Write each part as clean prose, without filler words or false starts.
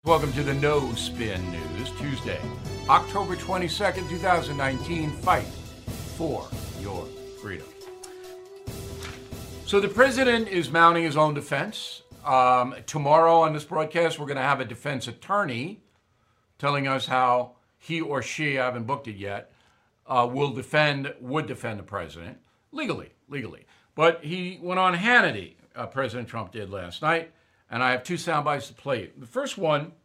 Welcome to the No Spin News, Tuesday, October 22nd, 2019. Fight for your freedom. So the president is mounting his own defense. Tomorrow on this broadcast, we're going to have a defense attorney telling us how he or she, I haven't booked it yet, would defend the president legally. But he went on Hannity, President Trump did last night, and I have two sound bites to play you. The first one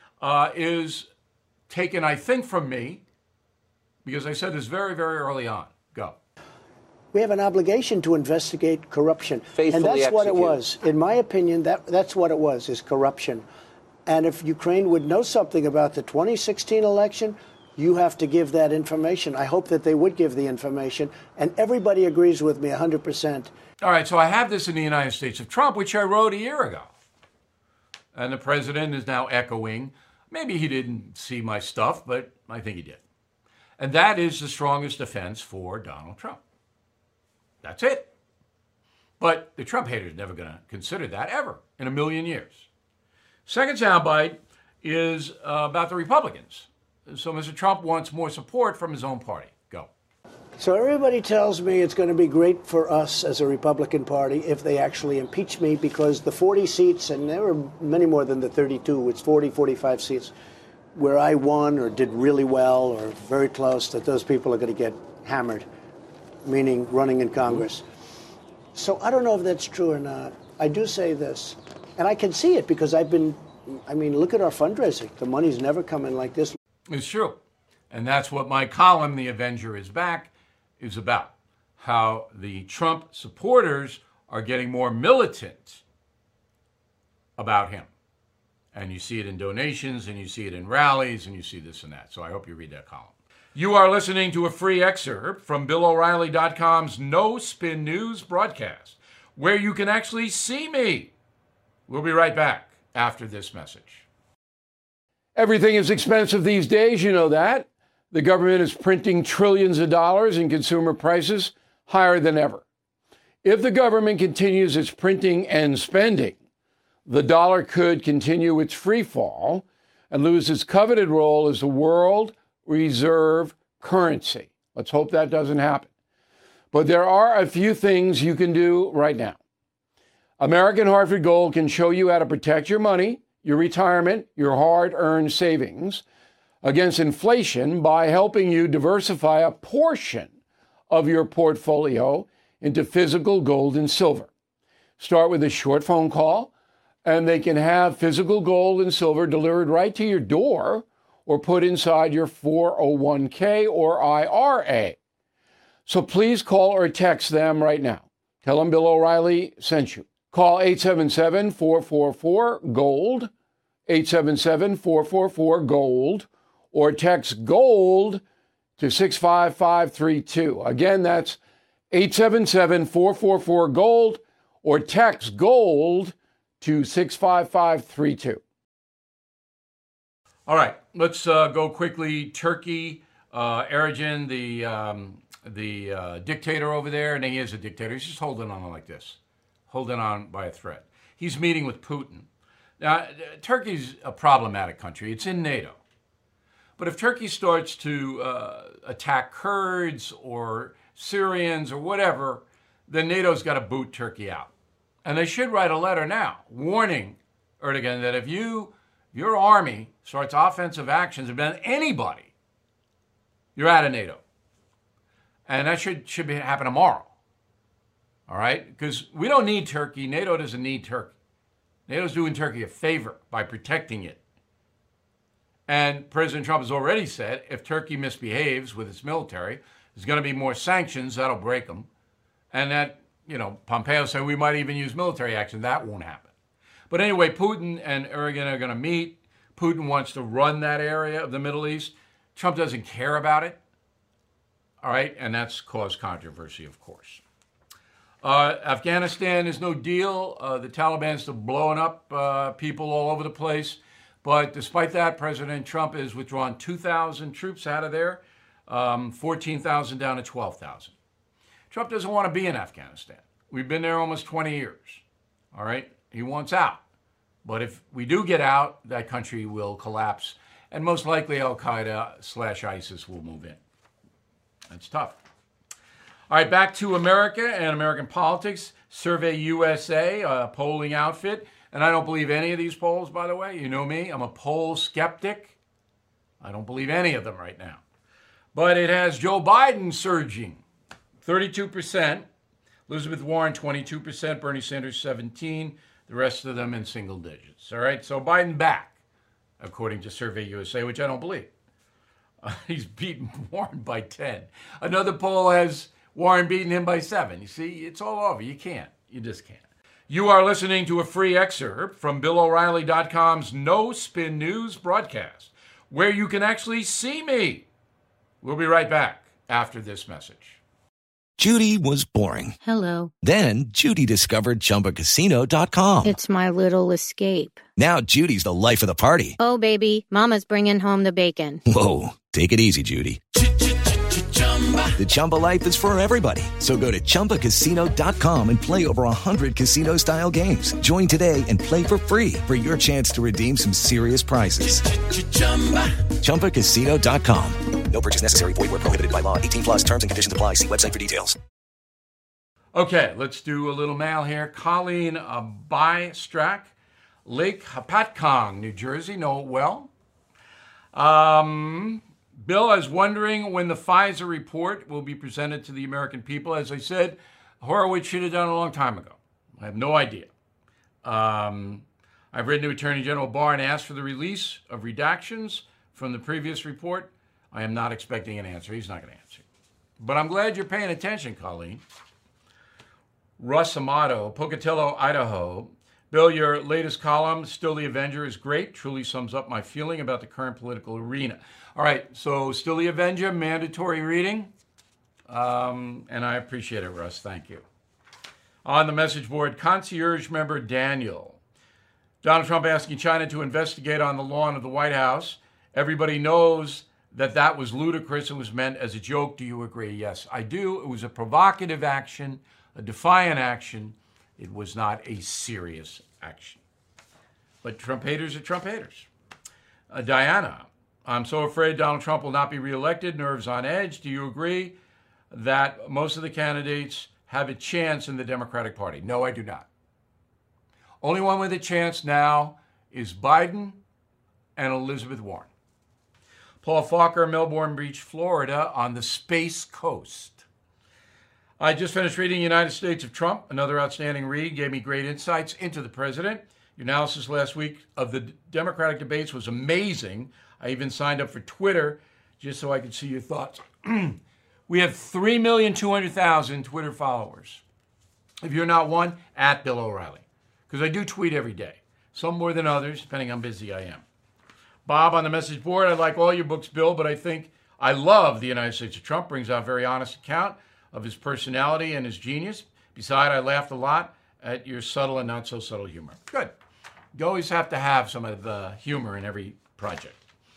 is taken, I think, from me, because I said this very, very early on. Go. We have an obligation to investigate corruption. Faithfully and that's execute. what it was. In my opinion, that's what it was, is corruption. And if Ukraine would know something about the 2016 election, you have to give that information. I hope that they would give the information. And everybody agrees with me 100%. All right, so I have this in the United States of Trump, which I wrote a year ago. And the president is now echoing. Maybe he didn't see my stuff, but I think he did. And that is the strongest defense for Donald Trump. That's it. But the Trump haters are never going to consider that ever in a million years. Second soundbite is about the Republicans. So Mr. Trump wants more support from his own party. Go. So everybody tells me it's going to be great for us as a Republican Party if they actually impeach me, because the 40 seats, and there were many more than the 32, it's 40, 45 seats, where I won or did really well or very close, that those people are going to get hammered, meaning running in Congress. So I don't know if that's true or not. I do say this, and I can see it because look at our fundraising. The money's never come in like this. It's true. And that's what my column, The Avenger is Back, is about. How the Trump supporters are getting more militant about him. And you see it in donations, and you see it in rallies, and you see this and that. So I hope you read that column. You are listening to a free excerpt from BillO'Reilly.com's No Spin News broadcast, where you can actually see me. We'll be right back after this message. Everything is expensive these days, you know that. The government is printing trillions of dollars and consumer prices higher than ever. If the government continues its printing and spending, the dollar could continue its free fall and lose its coveted role as the world reserve currency. Let's hope that doesn't happen. But there are a few things you can do right now. American Hartford Gold can show you how to protect your money, your retirement, your hard-earned savings against inflation by helping you diversify a portion of your portfolio into physical gold and silver. Start with a short phone call, and they can have physical gold and silver delivered right to your door or put inside your 401k or IRA. So please call or text them right now. Tell them Bill O'Reilly sent you. Call 877-444-GOLD, 877-444-GOLD, or text GOLD to 65532. Again, that's 877-444-GOLD, or text GOLD to 65532. All right, let's go quickly. Turkey, Erdogan, the dictator over there, and he is a dictator. He's just holding on like this, holding on by a thread. He's meeting with Putin. Now, Turkey's a problematic country. It's in NATO. But if Turkey starts to attack Kurds or Syrians or whatever, then NATO's got to boot Turkey out. And they should write a letter now warning Erdogan that if your army starts offensive actions against anybody, you're out of NATO. And that should happen tomorrow. All right? Because we don't need Turkey. NATO doesn't need Turkey. NATO's doing Turkey a favor by protecting it. And President Trump has already said if Turkey misbehaves with its military, there's going to be more sanctions. That'll break them. And that, Pompeo said we might even use military action. That won't happen. But anyway, Putin and Erdogan are going to meet. Putin wants to run that area of the Middle East. Trump doesn't care about it. All right, and that's caused controversy, of course. Afghanistan is no deal. The Taliban's still blowing up people all over the place. But despite that, President Trump has withdrawn 2,000 troops out of there, 14,000 down to 12,000. Trump doesn't want to be in Afghanistan. We've been there almost 20 years. All right? He wants out. But if we do get out, that country will collapse, and most likely Al-Qaeda/ISIS will move in. That's tough. All right, back to America and American politics. Survey USA, a polling outfit. And I don't believe any of these polls, by the way. You know me, I'm a poll skeptic. I don't believe any of them right now. But it has Joe Biden surging, 32%. Elizabeth Warren, 22%. Bernie Sanders, 17%. The rest of them in single digits. All right, so Biden back, according to Survey USA, which I don't believe. He's beaten Warren by 10. Another poll has Warren beating him by 7. You see, it's all over. You can't. You just can't. You are listening to a free excerpt from BillO'Reilly.com's No Spin News broadcast, where you can actually see me. We'll be right back after this message. Judy was boring. Hello. Then Judy discovered ChumbaCasino.com. It's my little escape. Now Judy's the life of the party. Oh, baby, mama's bringing home the bacon. Whoa, take it easy, Judy. The Chumba life is for everybody. So go to ChumbaCasino.com and play over 100 casino-style games. Join today and play for free for your chance to redeem some serious prizes. ChumbaCasino.com. No purchase necessary. Void where prohibited by law. 18 plus terms and conditions apply. See website for details. Okay, let's do a little mail here. Colleen Bystrack, Lake Hopatcong, New Jersey. Know it well. Bill, I was wondering when the Pfizer report will be presented to the American people. As I said, Horowitz should have done it a long time ago. I have no idea. I've written to Attorney General Barr and asked for the release of redactions from the previous report. I am not expecting an answer. He's not going to answer. But I'm glad you're paying attention, Colleen. Russ Amato, Pocatello, Idaho. Bill, your latest column, Still the Avenger, is great. Truly sums up my feeling about the current political arena. All right, so Still the Avenger, mandatory reading. And I appreciate it, Russ. Thank you. On the message board, concierge member Daniel. Donald Trump asking China to investigate on the lawn of the White House. Everybody knows that that was ludicrous and was meant as a joke. Do you agree? Yes, I do. It was a provocative action, a defiant action. It was not a serious action. But Trump haters are Trump haters. Diana, I'm so afraid Donald Trump will not be reelected. Nerves on edge. Do you agree that most of the candidates have a chance in the Democratic Party? No, I do not. Only one with a chance now is Biden and Elizabeth Warren. Paul Falker, Melbourne Beach, Florida, on the Space Coast. I just finished reading United States of Trump, another outstanding read, gave me great insights into the president. Your analysis last week of the Democratic debates was amazing. I even signed up for Twitter just so I could see your thoughts. We have 3,200,000 Twitter followers. If you're not one, at Bill O'Reilly, because I do tweet every day, some more than others, depending on how busy I am. Bob on the message board, I like all your books, Bill, but I love the United States of Trump, brings out a very honest account of his personality and his genius. Besides, I laughed a lot at your subtle and not so subtle humor. Good. You always have to have some of the humor in every project.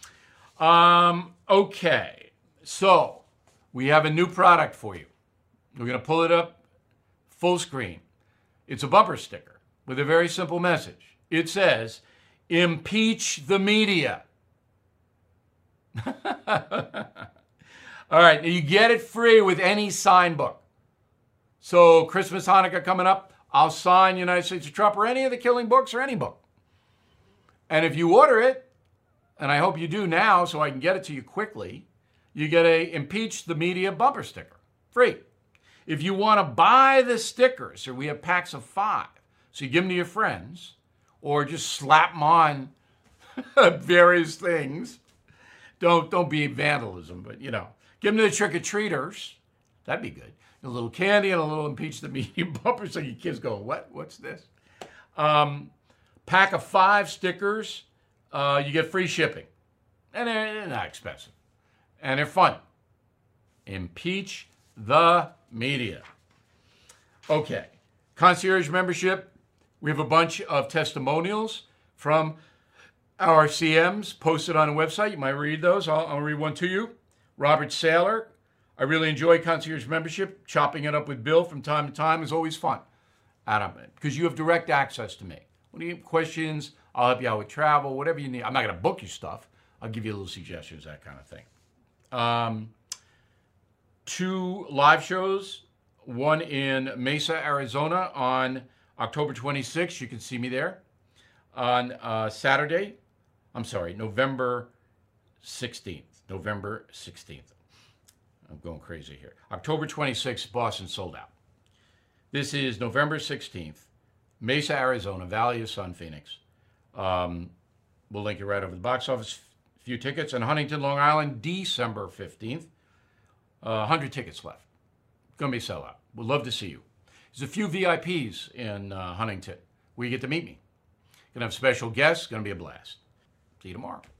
Okay, so we have a new product for you. We're going to pull it up full screen. It's a bumper sticker with a very simple message. It says, impeach the media. All right, you get it free with any sign book. So Christmas, Hanukkah coming up, I'll sign United States of Trump or any of the killing books or any book. And if you order it, and I hope you do now so I can get it to you quickly, you get a Impeach the Media bumper sticker, free. If you want to buy the stickers, or we have packs of 5, so you give them to your friends, or just slap them on various things. Don't be vandalism, but give them to the trick-or-treaters. That'd be good. A little candy and a little Impeach the Media bumper so your kids go, what? What's this? Pack of 5 stickers, you get free shipping. And they're not expensive. And they're fun. Impeach the Media. Okay. Concierge membership. We have a bunch of testimonials from our CMs posted on the website. You might read those. I'll read one to you. Robert Saylor. I really enjoy concierge membership. Chopping it up with Bill from time to time is always fun. Adam, because you have direct access to me. When you have questions I'll help you out with travel, whatever you need. I'm not going to book you stuff. I'll give you little suggestions, that kind of thing. 2 live shows, one in Mesa, Arizona on October 26th. You can see me there. On November 16th. November 16th. I'm going crazy here. October 26th, Boston sold out. This is November 16th, Mesa, Arizona, Valley of Sun, Phoenix. We'll link you right over the box office. Few tickets. And Huntington, Long Island, December 15th. 100 tickets left. Going to be a sellout. We'd love to see you. There's a few VIPs in Huntington where you get to meet me. Going to have special guests. Going to be a blast. See you tomorrow.